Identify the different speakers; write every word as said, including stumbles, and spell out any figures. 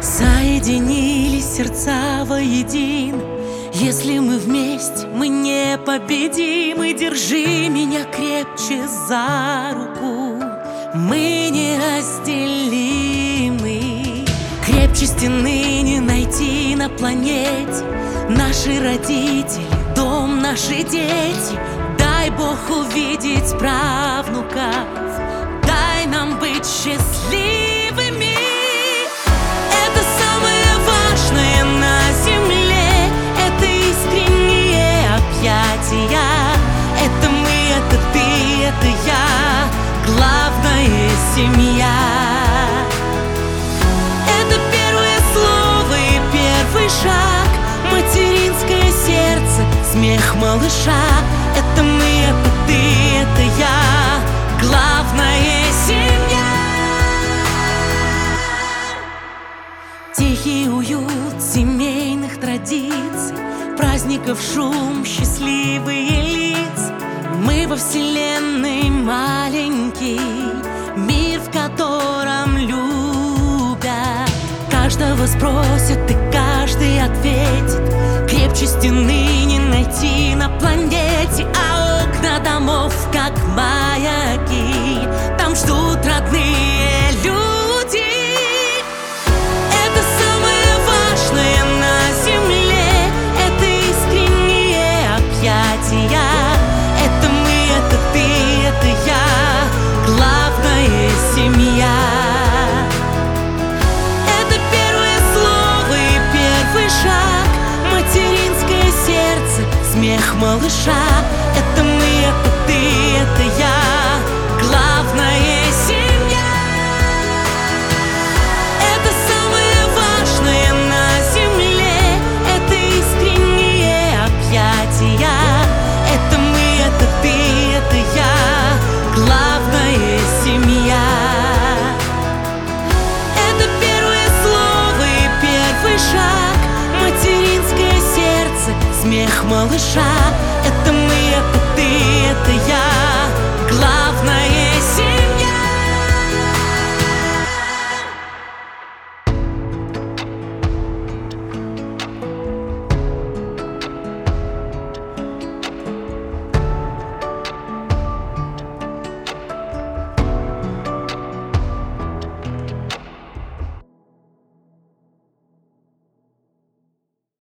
Speaker 1: Соединились сердца воедино. Если мы вместе, мы непобедимы. Держи меня крепче за руку, мы неразделимы. Крепче стены не найти на планете. Наши родители, дом, наши дети. Дай Бог увидеть правнуков, дай нам быть счастливыми. Это самое важное на земле, это искренние объятия. Это мы, это ты, это я, главное — семья. Это первое слово и первый шаг, материнское сердце, смех малыша. Это мы, это ты, это я, главное — семья. Тихий уют семейных традиций, праздников шум, счастливые лица. Мы во вселенной маленький мир, в котором любят. Каждого спросят и каждый ответит. Крепче стены не найти на планете, а окна домов как маяки, там ждут родные люди. Это самое важное на земле, это искренние объятия. Это мы, это ты, это я, главное — семья. Это первое слово и первый шаг, материнское сердце, смех малыша. Это мы, это ты, это я, главное — семья. Это самое важное на земле, это искренние объятия. Это мы, это ты, это я, главное — семья. Это первое слово и первый шаг, материнское сердце, смех малыша. Это мы, это ты, это я, главное